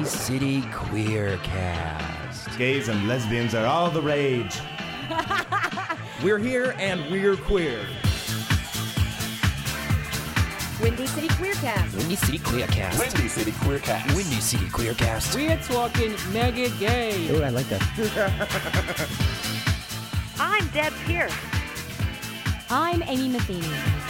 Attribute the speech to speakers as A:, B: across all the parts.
A: City Queercast.
B: Gays and lesbians are all the rage.
A: We're here and we're queer.
C: Windy City Queercast.
A: Windy City Queercast.
D: Windy City Queercast.
A: Windy City Queercast.
E: We're talking mega gay.
A: Oh, I like that.
C: I'm Deb Pierce.
F: I'm Amy Matheny.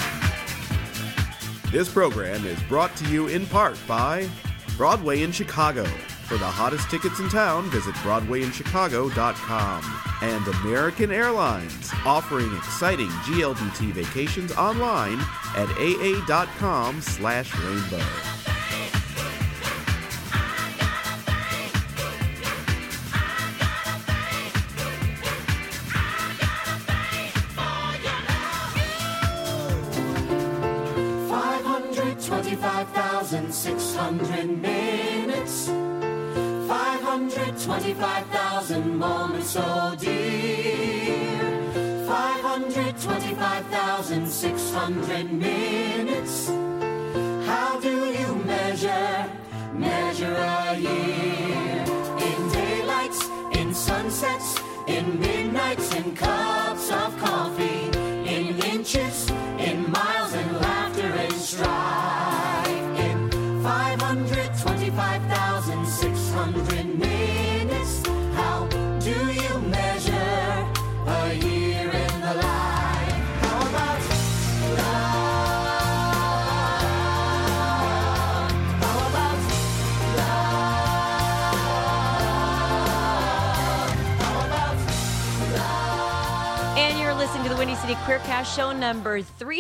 G: This program is brought to you in part by Broadway in Chicago. For the hottest tickets in town, visit BroadwayInChicago.com. And American Airlines, offering exciting GLBT vacations online at aa.com/rainbow.
H: minutes, 525,000 moments, oh dear. 525,600 minutes. How do you measure a year? In daylights, in sunsets, in midnights, in cups of coffee, in inches, in miles, in laughter and strife. In 525,600 minutes, how do you measure a year in the life? How about love? How about love? How about love?
C: And you're listening to the Windy City Queercast, show number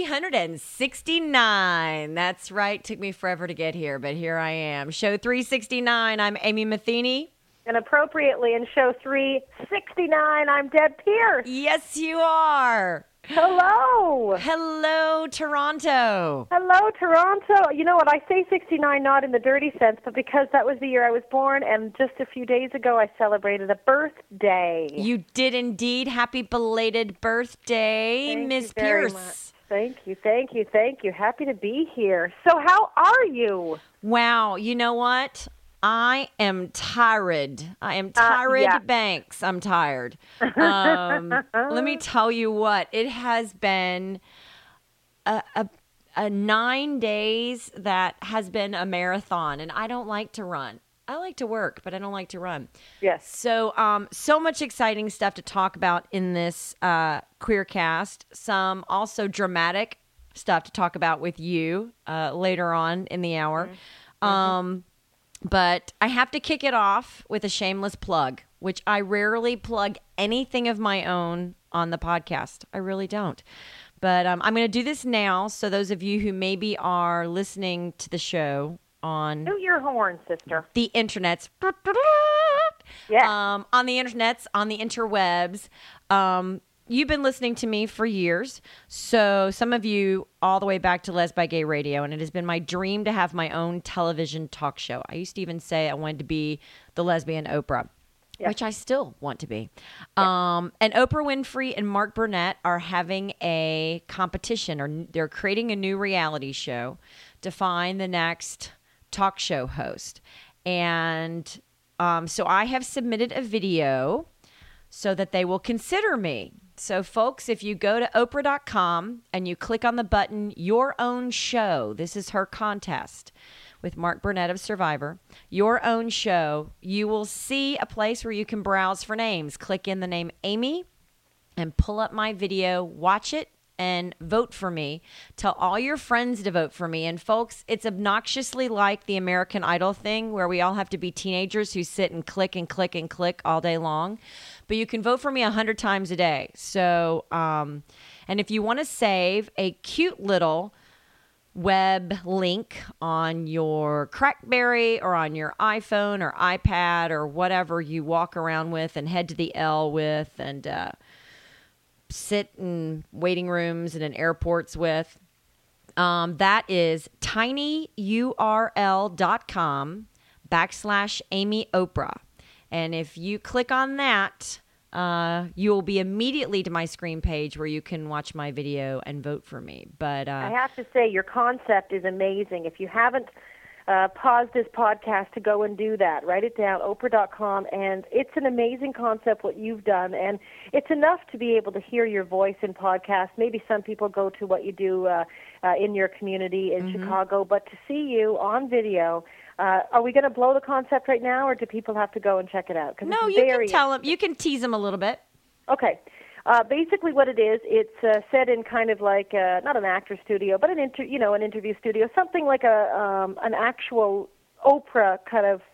C: 369. That's right. Took me forever to get here, but here I am. Show 369. I'm Amy Matheny.
I: And appropriately in show 369, I'm Deb Pierce.
C: Yes, you are.
I: Hello.
C: Hello, Toronto.
I: Hello, Toronto. You know what? I say 69 not in the dirty sense, but because that was the year I was born, and just a few days ago I celebrated a birthday.
C: You did indeed. Happy belated birthday, Miss Pierce.
I: Thank you, thank you, thank you. Happy to be here. So how are you?
C: Wow. You know what? I am tired.
I: Yeah.
C: Banks. I'm tired. Let me tell you what. It has been a 9 days that has been a marathon, and I don't like to run. I like to work, but I don't like to run.
I: Yes.
C: So, so much exciting stuff to talk about in this Queercast. Some also dramatic stuff to talk about with you later on in the hour. Mm-hmm. But I have to kick it off with a shameless plug, which I rarely plug anything of my own on the podcast. I really don't. But I'm going to do this now. So those of you who maybe are listening to the show on...
I: Toot your horn, sister.
C: The internets.
I: Yeah.
C: On the internets, on the interwebs. You've been listening to me for years. So some of you all the way back to Les by Gay Radio. And it has been my dream to have my own television talk show. I used to even say I wanted to be the lesbian Oprah. Yeah. Which I still want to be. Yeah. And Oprah Winfrey and Mark Burnett are having a competition, or they're creating a new reality show to find the next talk show host. And so I have submitted a video so that they will consider me. So folks, if you go to Oprah.com and you click on the button, Your Own Show, this is her contest with Mark Burnett of Survivor, Your Own Show, you will see a place where you can browse for names. Click in the name Amy and pull up my video, watch it, and vote for me. Tell all your friends to vote for me. And folks, it's obnoxiously like the American Idol thing where we all have to be teenagers who sit and click and click and click all day long. But you can vote for me 100 times a day. So, and if you want to save a cute little web link on your Crackberry or on your iPhone or iPad or whatever you walk around with and head to the L with and sit in waiting rooms and in airports with, that is tinyurl.com/Amy Oprah. And if you click on that, you will be immediately to my screen page where you can watch my video and vote for me. But
I: I have to say, your concept is amazing. If you haven't pause this podcast to go and do that. Write it down, Oprah.com, and it's an amazing concept what you've done, and it's enough to be able to hear your voice in podcasts. Maybe some people go to what you do in your community in Chicago, but to see you on video, are we going to blow the concept right now, or do people have to go and check it out? 'Cause
C: No,
I: it's
C: you
I: very
C: can tell them. You can tease them a little bit.
I: Okay. Basically, what it is, it's set in kind of like not an actor studio, but an interview studio, something like an actual Oprah kind of,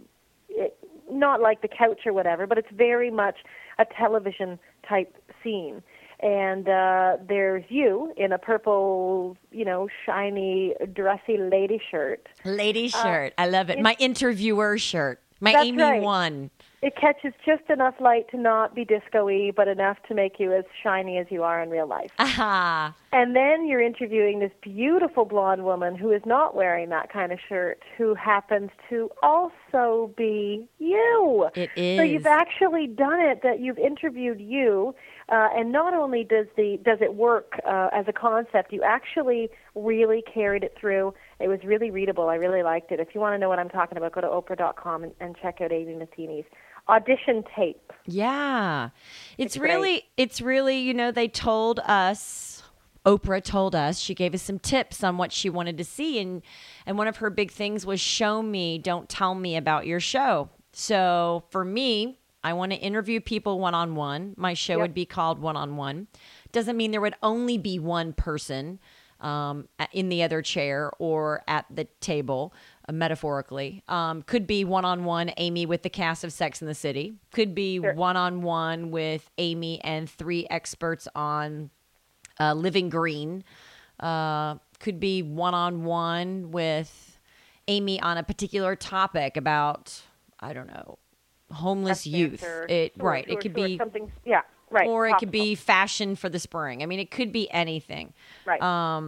I: not like the couch or whatever, but it's very much a television type scene. And there's you in a purple, shiny, dressy lady shirt.
C: Lady shirt. I love it. My interviewer shirt. My
I: That's
C: Amy
I: right.
C: one.
I: It catches just enough light to not be disco-y, but enough to make you as shiny as you are in real life.
C: Aha.
I: And then you're interviewing this beautiful blonde woman who is not wearing that kind of shirt, who happens to also be you.
C: It is.
I: So you've actually done it, that you've interviewed you, and not only does it work as a concept, you actually really carried it through. It was really readable. I really liked it. If you want to know what I'm talking about, go to Oprah.com and check out Amy Matheny's audition tape.
C: Yeah. It's
I: great.
C: really, they told us, Oprah told us, she gave us some tips on what she wanted to see. And one of her big things was show me, don't tell me about your show. So for me, I want to interview people one-on-one. My show would be called One-on-One. Doesn't mean there would only be one person in the other chair or at the table, metaphorically. Could be one-on-one Amy with the cast of Sex and the City. Could be one-on-one with Amy and 3 experts on Living Green. Could be one-on-one with Amy on a particular topic about, I don't know, homeless youth. It could be
I: something. Yeah. Right.
C: Or it could be fashion for the spring. I mean, it could be anything.
I: Right.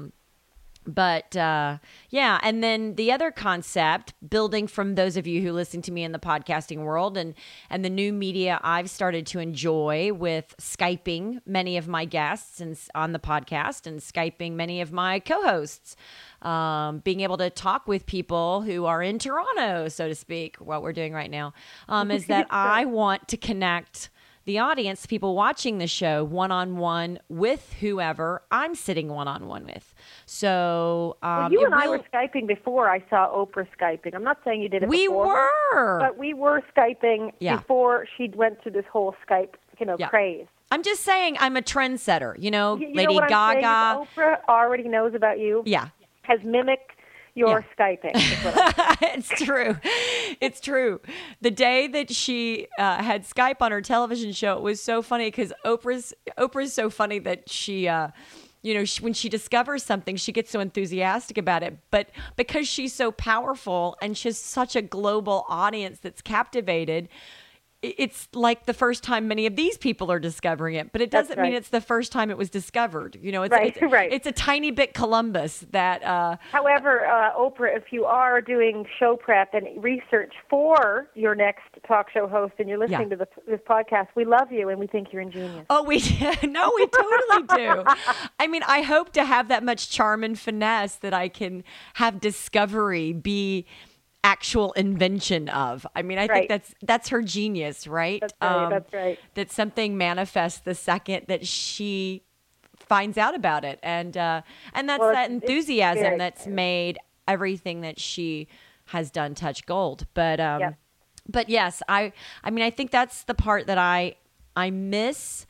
C: But yeah, and then the other concept, building from those of you who listen to me in the podcasting world and the new media I've started to enjoy with Skyping many of my guests and on the podcast and Skyping many of my co-hosts, being able to talk with people who are in Toronto, so to speak, what we're doing right now, is that I want to connect the audience, people watching the show, one-on-one with whoever I'm sitting one-on-one with. So
I: you and I were Skyping before I saw Oprah Skyping. I'm not saying you did it before.
C: We were.
I: But we were Skyping before she went through this whole Skype, craze.
C: I'm just saying I'm a trendsetter.
I: You
C: Lady
I: know what
C: Gaga.
I: I'm saying is Oprah already knows about you.
C: Yeah.
I: Has mimicked your Skyping.
C: It's true. It's true. The day that she had Skype on her television show, it was so funny because Oprah's so funny that she, when she discovers something, she gets so enthusiastic about it. But because she's so powerful and she's such a global audience that's captivated, it's like the first time many of these people are discovering it, but it doesn't mean it's the first time it was discovered. It's a tiny bit Columbus that.
I: However, Oprah, if you are doing show prep and research for your next talk show host and you're listening to this podcast, we love you and we think you're ingenious.
C: Oh, we totally do. I mean, I hope to have that much charm and finesse that I can have discovery be actual invention of. I mean, I think that's her genius, right?
I: That's right.
C: That something manifests the second that she finds out about it, and that's that enthusiasm that's made everything that she has done touch gold. But yes, I mean, I think that's the part that I miss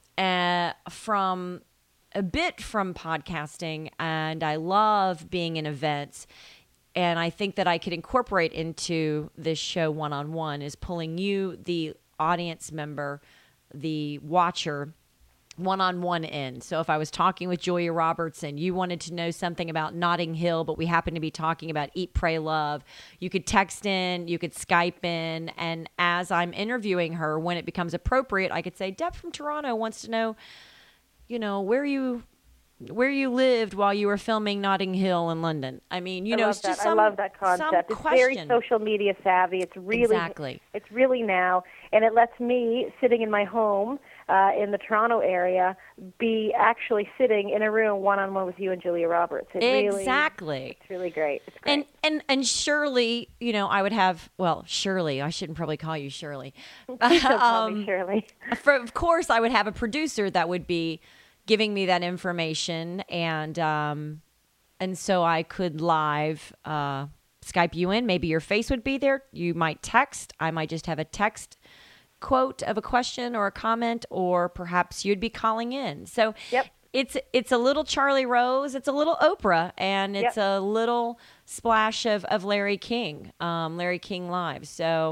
C: from podcasting, and I love being in events. And I think that I could incorporate into this show one-on-one is pulling you, the audience member, the watcher, one-on-one in. So if I was talking with Julia Roberts and you wanted to know something about Notting Hill, but we happen to be talking about Eat, Pray, Love, you could text in, you could Skype in, and as I'm interviewing her, when it becomes appropriate, I could say, Deb from Toronto wants to know, where you lived while you were filming Notting Hill in London. I mean, it's just
I: I love that concept. It's very social media savvy. It's really
C: exactly.
I: It's really now, and it lets me sitting in my home in the Toronto area be actually sitting in a room one-on-one with you and Julia Roberts.
C: Exactly.
I: It's really great. It's great.
C: And Shirley, I would have, well, Shirley, I shouldn't probably call you Shirley.
I: Call me Shirley.
C: Of course, I would have a producer that would be giving me that information, and so I could live Skype you in. Maybe your face would be there. You might text. I might just have a text quote of a question or a comment, or perhaps you'd be calling in. So it's a little Charlie Rose, it's a little Oprah, and it's a little splash of Larry King Live. So,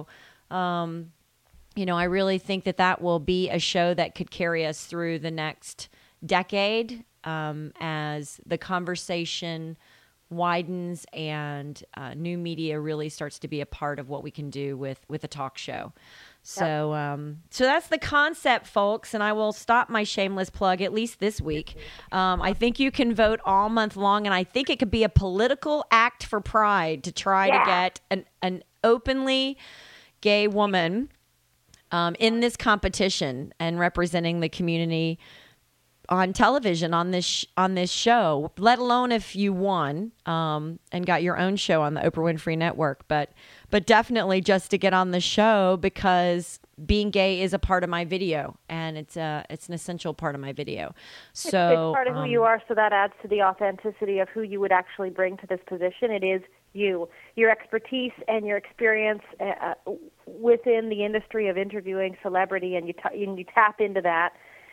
C: I really think that will be a show that could carry us through the next decade as the conversation widens and new media really starts to be a part of what we can do with a talk show. So so that's the concept, folks, and I will stop my shameless plug at least this week. I think you can vote all month long, and I think it could be a political act for pride to try to get an openly gay woman in this competition and representing the community on television on this show, let alone if you won and got your own show on the Oprah Winfrey Network, but definitely just to get on the show, because being gay is a part of my video, and it's an essential part of my video. So
I: it's part of who you are, so that adds to the authenticity of who you would actually bring to this position. It is you, your expertise and your experience within the industry of interviewing celebrity, and you tap into that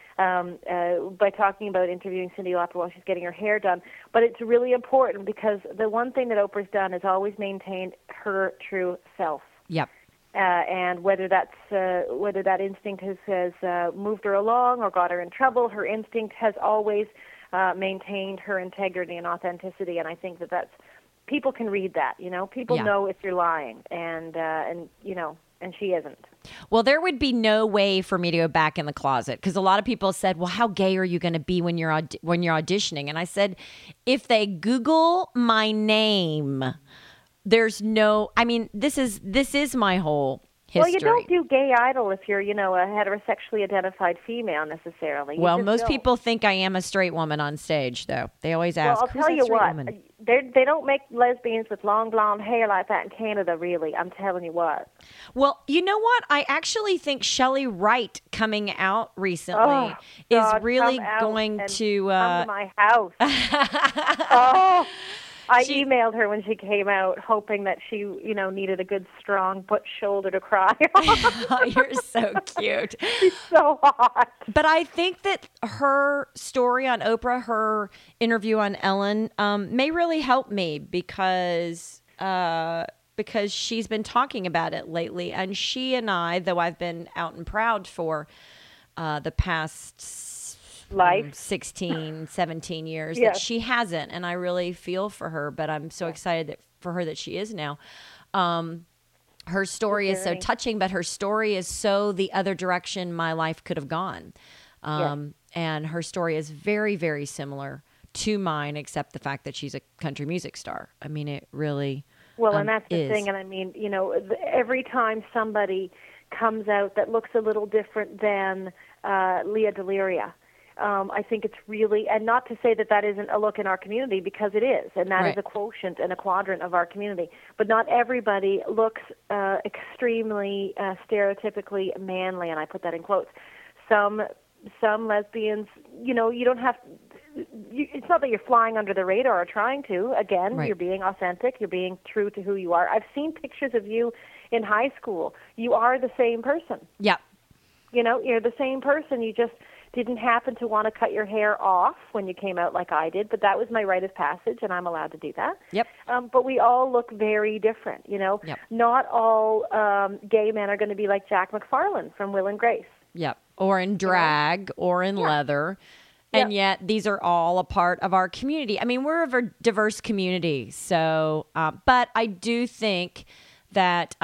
I: by talking about interviewing Cyndi Lauper while she's getting her hair done. But it's really important, because the one thing that Oprah's done is always maintained her true self.
C: Yep.
I: And whether that instinct has moved her along or got her in trouble, her instinct has always maintained her integrity and authenticity. And I think that's people can read that. People know if you're lying, and she isn't.
C: Well, there would be no way for me to go back in the closet, because a lot of people said, well, how gay are you going to be when you're auditioning? And I said, if they Google my name, there's no, this is my whole history.
I: Well, you don't do Gay Idol if you're, a heterosexually identified female necessarily.
C: Well, most people think I am a straight woman on stage, though. They always ask,
I: well, I'll tell you what,
C: woman?
I: They don't make lesbians with long blonde hair like that in Canada, really. I'm telling you what.
C: Well, you know what? I actually think Shelley Wright coming out recently is really going to
I: come to my house. I emailed her when she came out, hoping that she, needed a good, strong butch shoulder to cry on.
C: You're so cute.
I: She's so hot.
C: But I think that her story on Oprah, her interview on Ellen, may really help me because she's been talking about it lately. And she and I, though I've been out and proud for the past 16, 17 years, that she hasn't, and I really feel for her, but I'm so excited for her that she is now. Her story is so touching, but her story is so the other direction my life could have gone. And her story is very, very similar to mine, except the fact that she's a country music star. It really
I: and that's the
C: is.
I: thing, and every time somebody comes out that looks a little different than Leah Deliria, I think it's really, and not to say that isn't a look in our community, because it is, and that is a quotient and a quadrant of our community. But not everybody looks extremely stereotypically manly, and I put that in quotes. Some lesbians, you don't have. It's not that you're flying under the radar or trying to. Again, you're being authentic. You're being true to who you are. I've seen pictures of you in high school. You are the same person.
C: Yeah.
I: You're the same person. You just didn't happen to want to cut your hair off when you came out like I did, but that was my rite of passage, and I'm allowed to do that.
C: Yep.
I: But we all look very different, Yep. Not all gay men are going to be like Jack McFarlane from Will and Grace.
C: Yep. Or in drag or in leather. And yet these are all a part of our community. We're a very diverse community. So, but I do think that,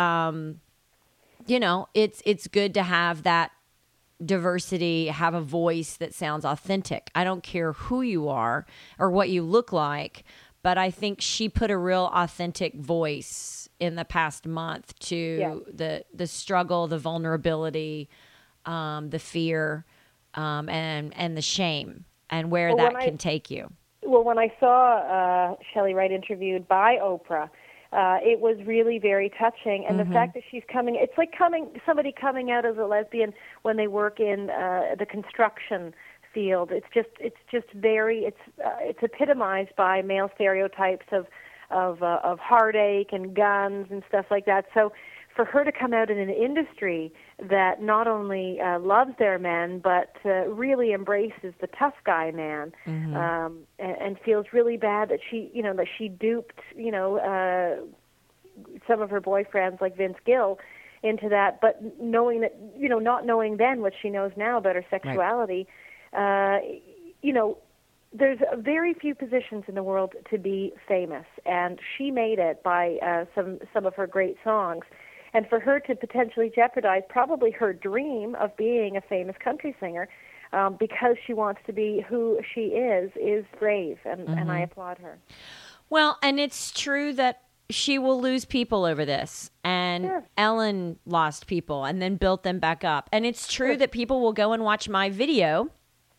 C: it's good to have that diversity, have a voice that sounds authentic. I don't care who you are or what you look like, but I think she put a real authentic voice in the past month to the struggle, the vulnerability, the fear and the shame and where
I: Well,
C: that can take you.
I: Well, when I saw Shelley Wright interviewed by Oprah, it was really very touching. And the fact that she's it's like somebody coming out as a lesbian when they work in the construction field. It's epitomized by male stereotypes of heartache and guns and stuff like that. So for her to come out in an industry that not only loves their men but really embraces the tough guy man, and feels really bad that she duped some of her boyfriends like Vince Gill into that, but knowing that not knowing then what she knows now about her sexuality, there's very few positions in the world to be famous, and she made it by some of her great songs. And for her to potentially jeopardize probably her dream of being a famous country singer because she wants to be who she is brave, and I applaud her.
C: Well, and it's true that she will lose people over this. And
I: Sure.
C: Ellen lost people and then built them back up. And it's true that people will go and watch my video.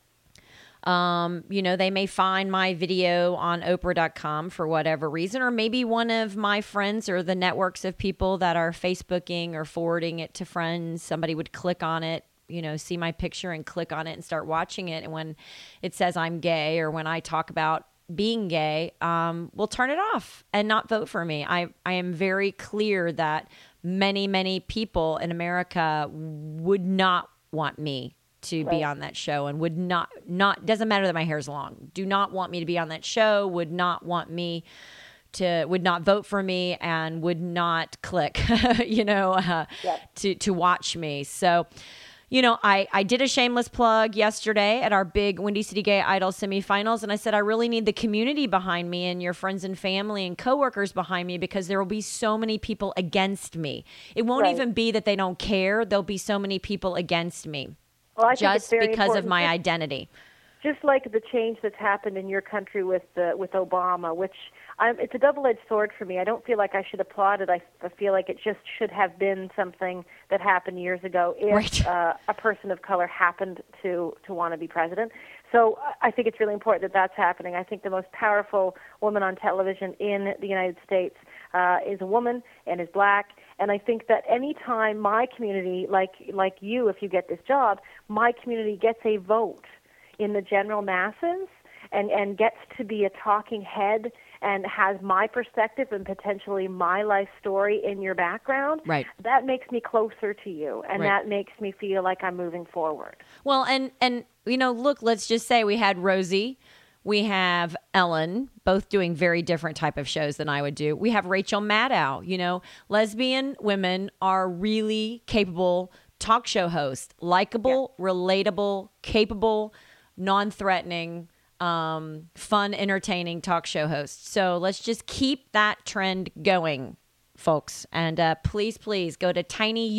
C: They may find my video on Oprah.com for whatever reason, or maybe one of my friends or the networks of people that are Facebooking or forwarding it to friends, somebody would click on it, see my picture and click on it and start watching it. And when it says I'm gay or when I talk about being gay, will turn it off and not vote for me. I am very clear that many, many people in America would not want me to be on that show and would not doesn't matter that my hair's long, do not want me to be on that show, would not vote for me, and would not click, to watch me. So, I did a shameless plug yesterday at our big Windy City Gay Idol semifinals. And I said, I really need the community behind me and your friends and family and coworkers behind me, because there will be so many people against me. It won't even be that they don't care. There'll be so many people against me.
I: Well, I think it's
C: just
I: very
C: because
I: important.
C: of my identity.
I: Just like the change that's happened in your country with Obama, which it's a double-edged sword for me. I don't feel like I should applaud it. I feel like it just should have been something that happened years ago if a person of color happened to want to be president. So I think it's really important that that's happening. I think the most powerful woman on television in the United States is a woman and is black. And I think that any time my community, like you, if you get this job, my community gets a vote in the general masses and gets to be a talking head and has my perspective and potentially my life story in your background, that makes me closer to you, and that makes me feel like I'm moving forward.
C: Well, and look, let's just say we had Rosie, we have Ellen, both doing very different type of shows than I would do. We have Rachel Maddow. Lesbian women are really capable talk show hosts, likable, relatable, capable, non-threatening, fun, entertaining talk show hosts. So let's just keep that trend going, folks. And please go to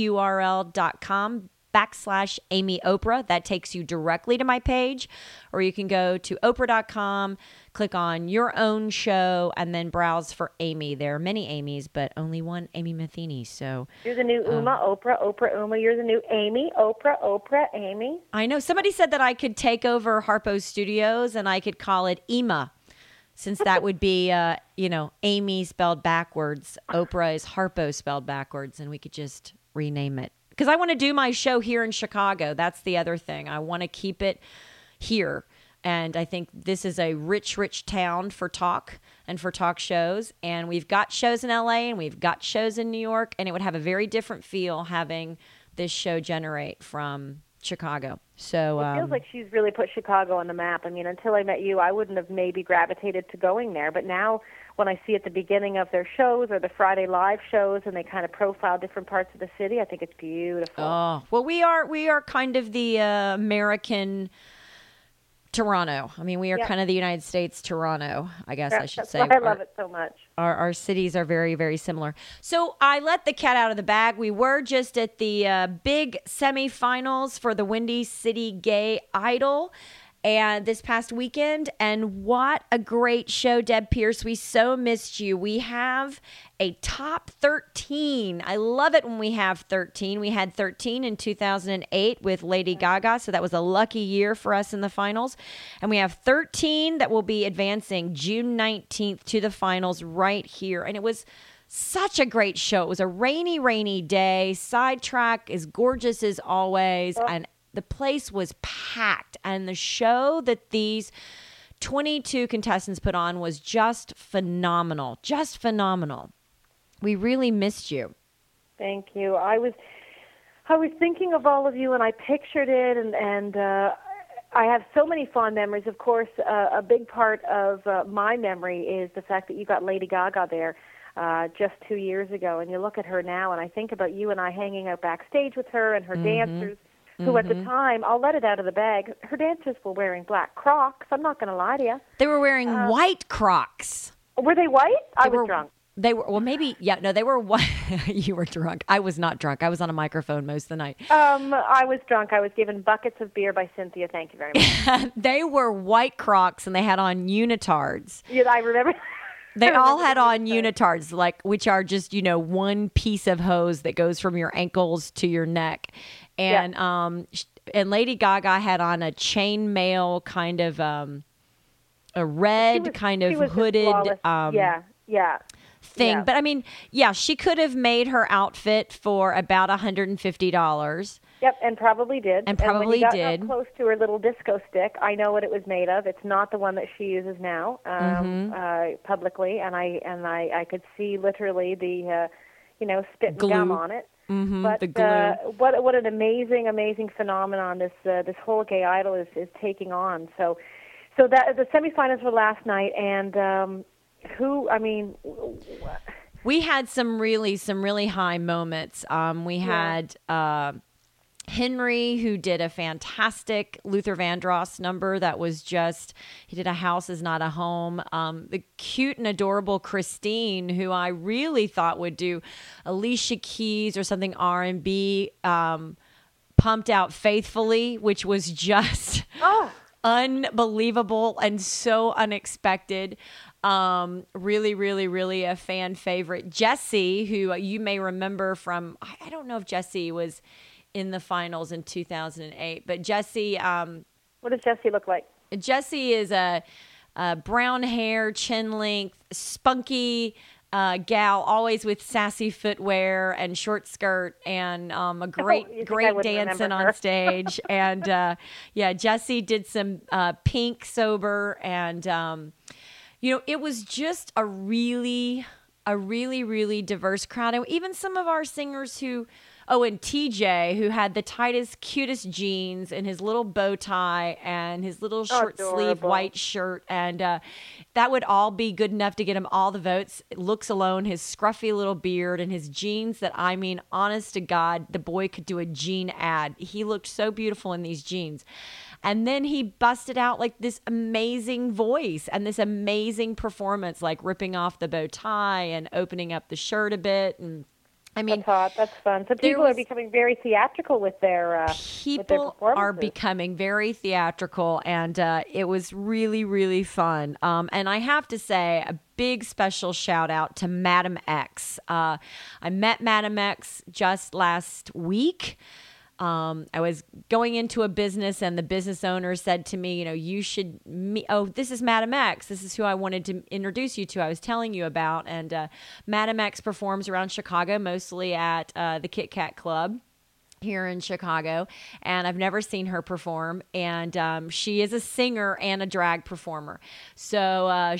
C: tinyurl.com/Amy Oprah. That takes you directly to my page. Or you can go to Oprah.com, click on your own show, and then browse for Amy. There are many Amy's, but only one Amy Matheny. So
I: you're the new Uma, Oprah, Uma. You're the new Amy, Oprah, Amy.
C: I know. Somebody said that I could take over Harpo Studios and I could call it Ema, since that would be, Amy spelled backwards. Oprah is Harpo spelled backwards, and we could just rename it. Because I want to do my show here in Chicago. That's the other thing. I want to keep it here. And I think this is a rich, rich town for talk and for talk shows. And we've got shows in LA and we've got shows in New York. And it would have a very different feel having this show generate from Chicago. So
I: it feels like she's really put Chicago on the map. I mean, until I met you, I wouldn't have maybe gravitated to going there. But now when I see at the beginning of their shows or the Friday live shows and they kind of profile different parts of the city, I think it's beautiful.
C: Oh, well, we are kind of the American Toronto. I mean, we are kind of the United States Toronto, I guess I should say.
I: That's why I love it so much.
C: Our cities are very, very similar. So I let the cat out of the bag. We were just at the big semifinals for the Windy City Gay Idol. and this past weekend. And what a great show, Deb Pierce. We so missed you. We have a top 13. I love it when we have 13. We had 13 in 2008 with Lady Gaga, so that was a lucky year for us in the finals. And we have 13 that will be advancing June 19th to the finals right here. And it was such a great show. It was a rainy, rainy day. Sidetrack is gorgeous as always. And the place was packed. And the show that these 22 contestants put on was just phenomenal. Just phenomenal. We really missed you.
I: Thank you. I was thinking of all of you, and I pictured it, and I have so many fond memories. Of course, a big part of my memory is the fact that you got Lady Gaga there just 2 years ago, and you look at her now, and I think about you and I hanging out backstage with her and her dancers, who at the time, I'll let it out of the bag, her dancers were wearing black Crocs. I'm not going to lie to you.
C: They were wearing white Crocs.
I: Were they white? I was drunk.
C: They were, well, maybe, yeah, no, they were white. You were drunk. I was not drunk. I was on a microphone most of the night.
I: I was drunk. I was given buckets of beer by Cynthia. Thank you very much.
C: They were white Crocs, and they had on unitards.
I: Yeah, I remember.
C: They all had on unitards, which are just, one piece of hose that goes from your ankles to your neck. And and Lady Gaga had on a chainmail kind of a red kind of hooded thing.
I: Yeah.
C: But I mean, she could have made her outfit for about $150.
I: Yep, and probably did.
C: And when you got
I: up close to her little disco stick, I know what it was made of. It's not the one that she uses now publicly, and I could see literally the spit and gum on it. But
C: the glue.
I: What an amazing phenomenon this whole Gay Idol is taking on. So that the semifinals were last night, and
C: we had some really high moments. We had Henry, who did a fantastic Luther Vandross number that was just, he did A House Is Not a Home. The cute and adorable Christine, who I really thought would do Alicia Keys or something R&B, pumped out Faithfully, which was just unbelievable and so unexpected. Really a fan favorite. Jessie, who you may remember from, I don't know if Jessie was in the finals in 2008, but Jessie,
I: what does Jessie look like?
C: Jessie is a brown hair, chin length, spunky gal, always with sassy footwear and short skirt, and a great dancing on stage. And Jessie did some Pink sober, and it was just a really diverse crowd. And even some of our singers who, and TJ, who had the tightest, cutest jeans and his little bow tie and his little short sleeve white shirt. And that would all be good enough to get him all the votes. Looks alone, his scruffy little beard and his jeans that, I mean, honest to God, the boy could do a jean ad. He looked so beautiful in these jeans. And then he busted out like this amazing voice and this amazing performance, like ripping off the bow tie and opening up the shirt a bit. And I mean,
I: that's hot. That's fun. So people are becoming very theatrical with their performances.
C: People are becoming very theatrical, and it was really fun. And I have to say, a big special shout out to Madam X. I met Madam X just last week. I was going into a business, and the business owner said to me, you should meet. Oh, this is Madam X. This is who I wanted to introduce you to. I was telling you about. And Madam X performs around Chicago, mostly at the Kit Kat Club here in Chicago. And I've never seen her perform. And she is a singer and a drag performer. So I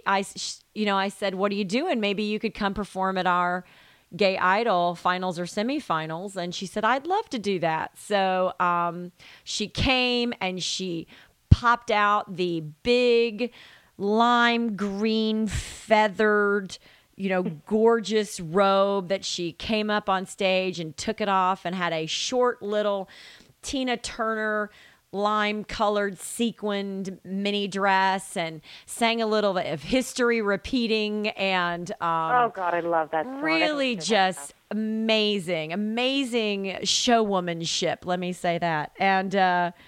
C: said, what are you doing? Maybe you could come perform at our Gay Idol finals or semifinals. And she said, I'd love to do that. So she came, and she popped out the big lime green feathered, gorgeous robe that she came up on stage and took it off, and had a short little Tina Turner lime colored sequined mini dress, and sang a little bit of History Repeating, and
I: oh God, I love that song.
C: Really just amazing showwomanship, let me say that. And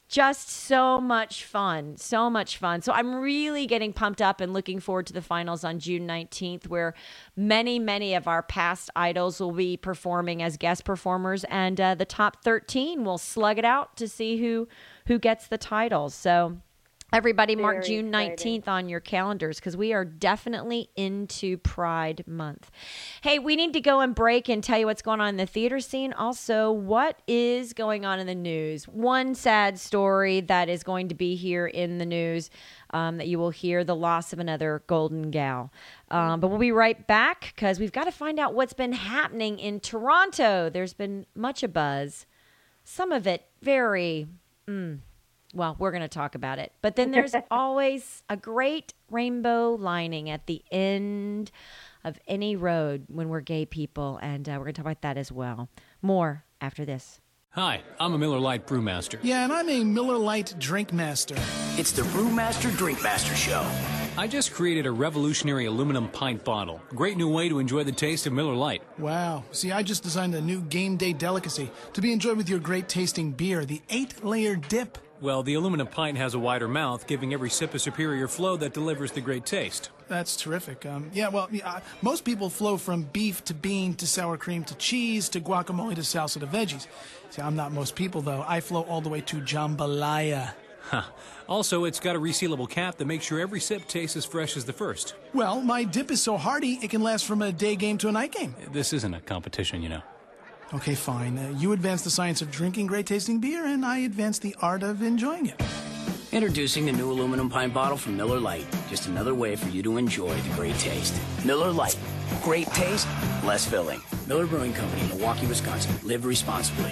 C: just so much fun. So much fun. So I'm really getting pumped up and looking forward to the finals on June 19th, where many of our past idols will be performing as guest performers, and the top 13 will slug it out to see who gets the titles. So everybody mark
I: Very
C: June 19th
I: exciting.
C: on your calendars, because we are definitely into Pride Month. Hey, we need to go and break and tell you what's going on in the theater scene. Also, what is going on in the news? One sad story that is going to be here in the news that you will hear, the loss of another golden gal. But we'll be right back, because we've got to find out what's been happening in Toronto. There's been much a buzz. Some of it very... Well, we're going to talk about it. But then there's always a great rainbow lining at the end of any road when we're gay people. And we're going to talk about that as well. More after this.
E: Hi, I'm a Miller Lite Brewmaster.
D: Yeah, and I'm a Miller Lite Drink Master.
J: It's the Brewmaster Drinkmaster Show.
E: I just created a revolutionary aluminum pint bottle. Great new way to enjoy the taste of Miller Lite.
D: Wow. See, I just designed a new game day delicacy to be enjoyed with your great tasting beer, the 8-layer dip.
E: Well, the aluminum pint has a wider mouth, giving every sip a superior flow that delivers the great taste.
D: That's terrific. Most people flow from beef to bean to sour cream to cheese to guacamole to salsa to veggies. See, I'm not most people, though. I flow all the way to jambalaya.
E: Huh. Also, it's got a resealable cap that makes sure every sip tastes as fresh as the first.
D: Well, my dip is so hearty, it can last from a day game to a night game.
E: This isn't a competition, you know.
D: Okay, fine. You advance the science of drinking great tasting beer, and I advance the art of enjoying it.
J: Introducing the new aluminum pint bottle from Miller Lite. Just another way for you to enjoy the great taste. Miller Lite. Great taste, less filling. Miller Brewing Company, Milwaukee, Wisconsin. Live responsibly.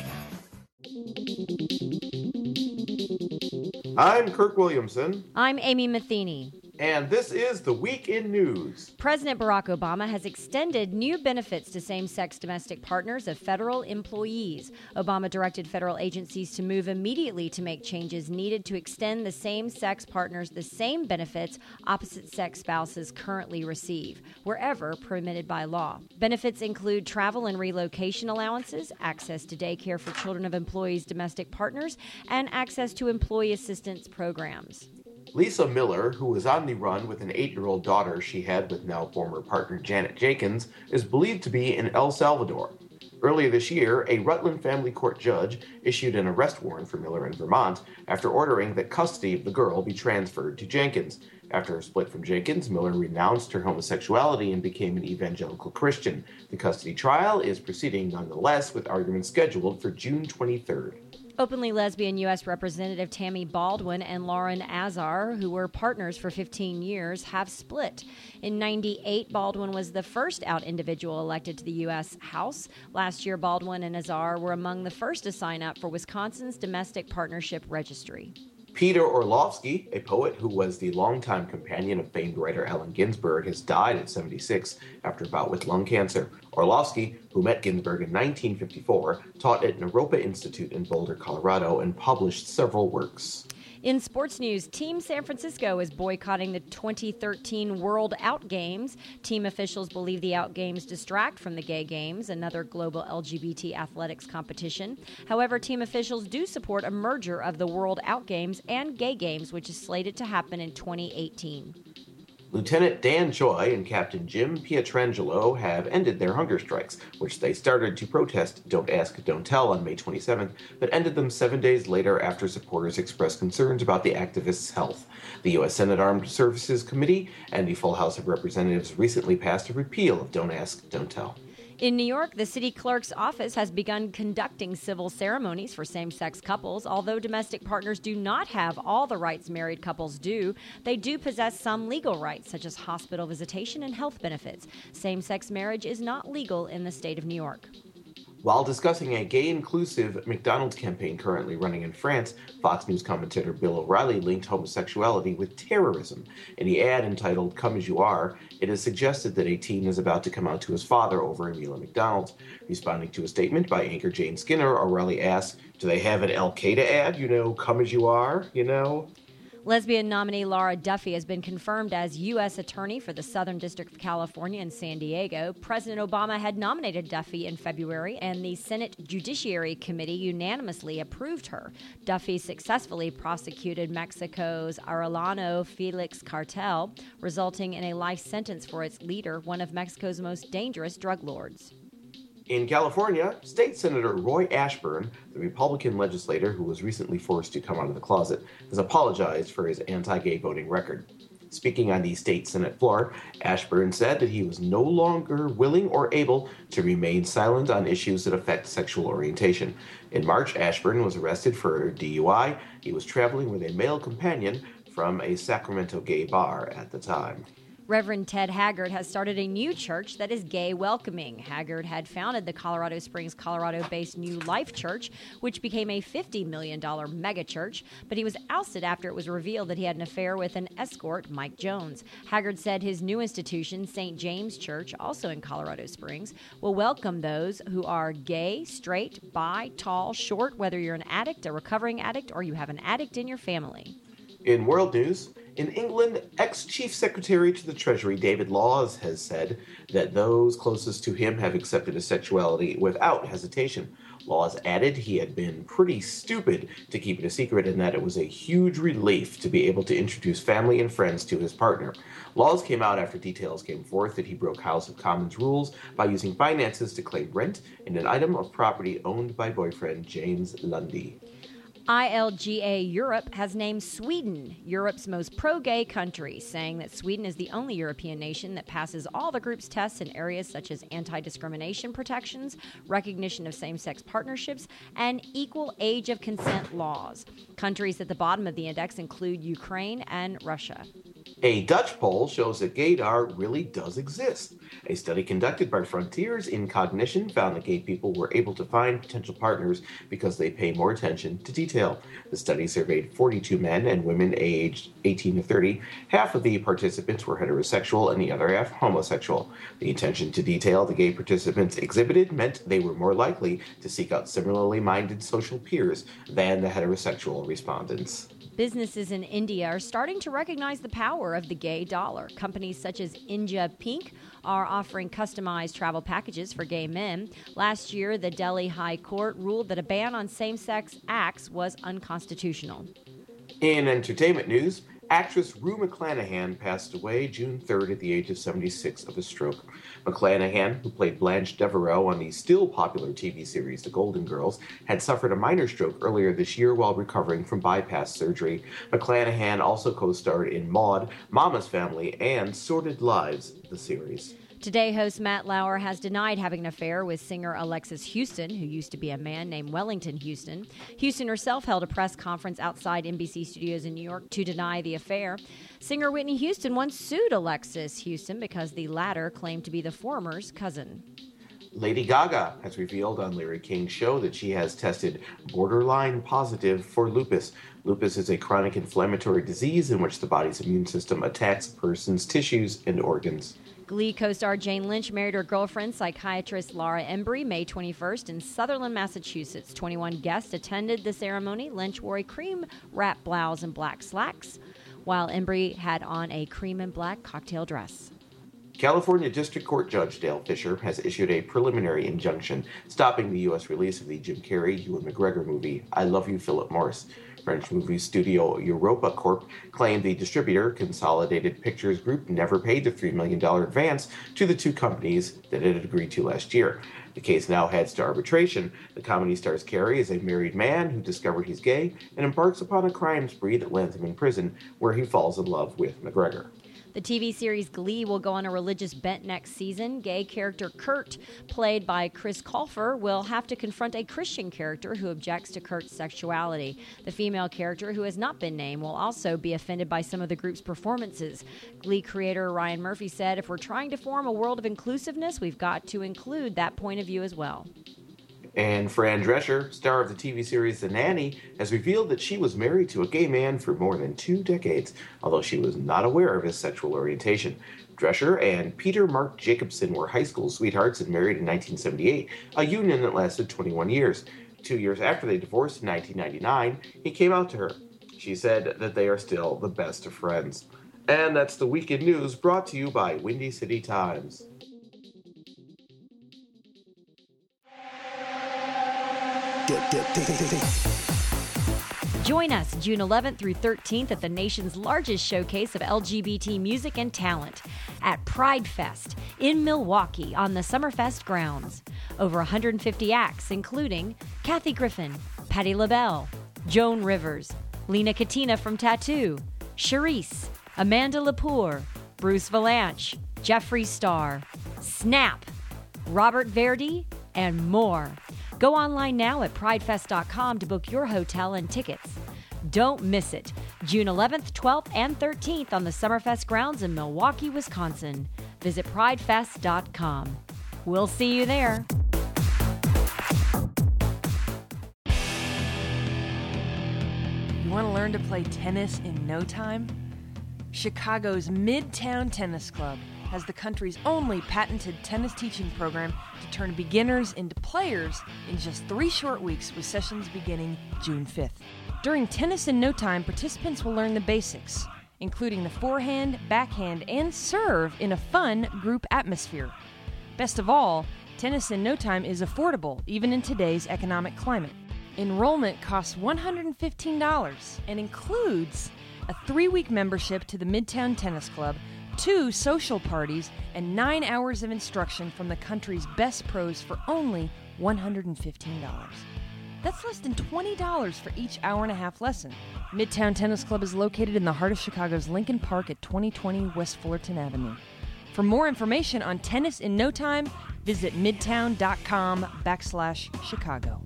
G: I'm Kirk Williamson,
C: I'm Amy Matheny.
G: and this is the Week in News.
C: President Barack Obama has extended new benefits to same-sex domestic partners of federal employees. Obama directed federal agencies to move immediately to make changes needed to extend the same-sex partners the same benefits opposite-sex spouses currently receive, wherever permitted by law. Benefits include travel and relocation allowances, access to daycare for children of employees' domestic partners, and access to employee assistance programs.
G: Lisa Miller, who was on the run with an 8-year-old daughter she had with now former partner Janet Jenkins, is believed to be in El Salvador. Earlier this year, a Rutland family court judge issued an arrest warrant for Miller in Vermont after ordering that custody of the girl be transferred to Jenkins. After her split from Jenkins, Miller renounced her homosexuality and became an evangelical Christian. The custody trial is proceeding nonetheless, with arguments scheduled for June 23rd.
C: Openly lesbian U.S. Representative Tammy Baldwin and Lauren Azar, who were partners for 15 years, have split. In '98, Baldwin was the first out individual elected to the U.S. House. Last year, Baldwin and Azar were among the first to sign up for Wisconsin's Domestic Partnership Registry.
G: Peter Orlovsky, a poet who was the longtime companion of famed writer Allen Ginsberg, has died at 76 after a bout with lung cancer. Orlovsky, who met Ginsberg in 1954, taught at Naropa Institute in Boulder, Colorado, and published several works.
C: In sports news, Team San Francisco is boycotting the 2013 World Out Games. Team officials believe the Out Games distract from the Gay Games, another global LGBT athletics competition. However, team officials do support a merger of the World Out Games and Gay Games, which is slated to happen in 2018.
G: Lieutenant Dan Choi and Captain Jim Pietrangelo have ended their hunger strikes, which they started to protest Don't Ask, Don't Tell on May 27th, but ended them 7 days later after supporters expressed concerns about the activists' health. The U.S. Senate Armed Services Committee and the full House of Representatives recently passed a repeal of Don't Ask, Don't Tell.
C: In New York, the city clerk's office has begun conducting civil ceremonies for same-sex couples. Although domestic partners do not have all the rights married couples do, they do possess some legal rights, such as hospital visitation and health benefits. Same-sex marriage is not legal in the state of New York.
G: While discussing a gay-inclusive McDonald's campaign currently running in France, Fox News commentator Bill O'Reilly linked homosexuality with terrorism. In the ad entitled Come As You Are, it is suggested that a teen is about to come out to his father over a meal at McDonald's. Responding to a statement by anchor Jane Skinner, O'Reilly asked, "Do they have an Al-Qaeda ad? Come As You Are,
C: Lesbian nominee Laura Duffy has been confirmed as U.S. Attorney for the Southern District of California in San Diego. President Obama had nominated Duffy in February, and the Senate Judiciary Committee unanimously approved her. Duffy successfully prosecuted Mexico's Arellano Felix cartel, resulting in a life sentence for its leader, one of Mexico's most dangerous drug lords.
G: In California, State Senator Roy Ashburn, the Republican legislator who was recently forced to come out of the closet, has apologized for his anti-gay voting record. Speaking on the state Senate floor, Ashburn said that he was no longer willing or able to remain silent on issues that affect sexual orientation. In March, Ashburn was arrested for DUI. He was traveling with a male companion from a Sacramento gay bar at the time.
C: Reverend Ted Haggard has started a new church that is gay welcoming. Haggard had founded the Colorado Springs, Colorado-based New Life Church, which became a $50 million megachurch, but he was ousted after it was revealed that he had an affair with an escort, Mike Jones. Haggard said his new institution, St. James Church, also in Colorado Springs, will welcome those who are gay, straight, bi, tall, short, whether you're an addict, a recovering addict, or you have an addict in your family.
G: In world news, in England, ex-Chief Secretary to the Treasury David Laws has said that those closest to him have accepted his sexuality without hesitation. Laws added he had been pretty stupid to keep it a secret and that it was a huge relief to be able to introduce family and friends to his partner. Laws came out after details came forth that he broke House of Commons rules by using finances to claim rent in an item of property owned by boyfriend James Lundy.
C: ILGA Europe has named Sweden Europe's most pro-gay country, saying that Sweden is the only European nation that passes all the group's tests in areas such as anti-discrimination protections, recognition of same-sex partnerships, and equal age of consent laws. Countries at the bottom of the index include Ukraine and Russia.
G: A Dutch poll shows that gaydar really does exist. A study conducted by Frontiers in Cognition found that gay people were able to find potential partners because they pay more attention to detail. The study surveyed 42 men and women aged 18 to 30. Half of the participants were heterosexual and the other half homosexual. The attention to detail the gay participants exhibited meant they were more likely to seek out similarly minded social peers than the heterosexual respondents.
C: Businesses in India are starting to recognize the power of the gay dollar. Companies such as India Pink are offering customized travel packages for gay men. Last year, the Delhi High Court ruled that a ban on same-sex acts was unconstitutional.
G: In entertainment news, actress Rue McClanahan passed away June 3rd at the age of 76 of a stroke. McClanahan, who played Blanche Devereaux on the still popular TV series The Golden Girls, had suffered a minor stroke earlier this year while recovering from bypass surgery. McClanahan also co-starred in Maude, Mama's Family, and Sordid Lives, the series.
C: Today, host Matt Lauer has denied having an affair with singer Alexis Houston, who used to be a man named Wellington Houston. Houston herself held a press conference outside NBC Studios in New York to deny the affair. Singer Whitney Houston once sued Alexis Houston because the latter claimed to be the former's cousin.
G: Lady Gaga has revealed on Larry King's show that she has tested borderline positive for lupus. Lupus is a chronic inflammatory disease in which the body's immune system attacks a person's tissues and organs.
C: Glee co-star Jane Lynch married her girlfriend, psychiatrist Laura Embry, May 21st in Sutherland, Massachusetts. 21 guests attended the ceremony. Lynch wore a cream wrap blouse and black slacks, while Embry had on a cream and black cocktail dress.
G: California District Court Judge Dale Fisher has issued a preliminary injunction stopping the U.S. release of the Jim Carrey, Ewan McGregor movie, I Love You, Philip Morris. French movie studio Europa Corp claimed the distributor, Consolidated Pictures Group, never paid the $3 million advance to the two companies that it had agreed to last year. The case now heads to arbitration. The comedy stars Carrey as a married man who discovered he's gay and embarks upon a crime spree that lands him in prison, where he falls in love with McGregor.
C: The TV series Glee will go on a religious bent next season. Gay character Kurt, played by Chris Colfer, will have to confront a Christian character who objects to Kurt's sexuality. The female character, who has not been named, will also be offended by some of the group's performances. Glee creator Ryan Murphy said, "If we're trying to form a world of inclusiveness, we've got to include that point of view as well."
G: And Fran Drescher, star of the TV series The Nanny, has revealed that she was married to a gay man for more than 2 decades, although she was not aware of his sexual orientation. Drescher and Peter Mark Jacobson were high school sweethearts and married in 1978, a union that lasted 21 years. 2 years after they divorced in 1999, he came out to her. She said that they are still the best of friends. And that's the Weekend News brought to you by Windy City Times.
C: Join us June 11th through 13th at the nation's largest showcase of LGBT music and talent at Pride Fest in Milwaukee on the Summerfest grounds. Over 150 acts, including Kathy Griffin, Patti LaBelle, Joan Rivers, Lena Katina from Tattoo, Charisse, Amanda Lepore, Bruce Valanche, Jeffree Star, Snap, Robert Verdi, and more. Go online now at pridefest.com to book your hotel and tickets. Don't miss it. June 11th, 12th, and 13th on the Summerfest grounds in Milwaukee, Wisconsin. Visit pridefest.com. We'll see you there.
K: You want to learn to play tennis in no time? Chicago's Midtown Tennis Club has the country's only patented tennis teaching program to turn beginners into players in just 3 short weeks, with sessions beginning June 5th. During Tennis in No Time, participants will learn the basics, including the forehand, backhand, and serve in a fun group atmosphere. Best of all, Tennis in No Time is affordable, even in today's economic climate. Enrollment costs $115 and includes a 3-week membership to the Midtown Tennis Club, 2 social parties, and 9 hours of instruction from the country's best pros for only $115. That's less than $20 for each hour-and-a-half lesson. Midtown Tennis Club is located in the heart of Chicago's Lincoln Park at 2020 West Fullerton Avenue. For more information on Tennis in No Time, visit midtown.com/Chicago.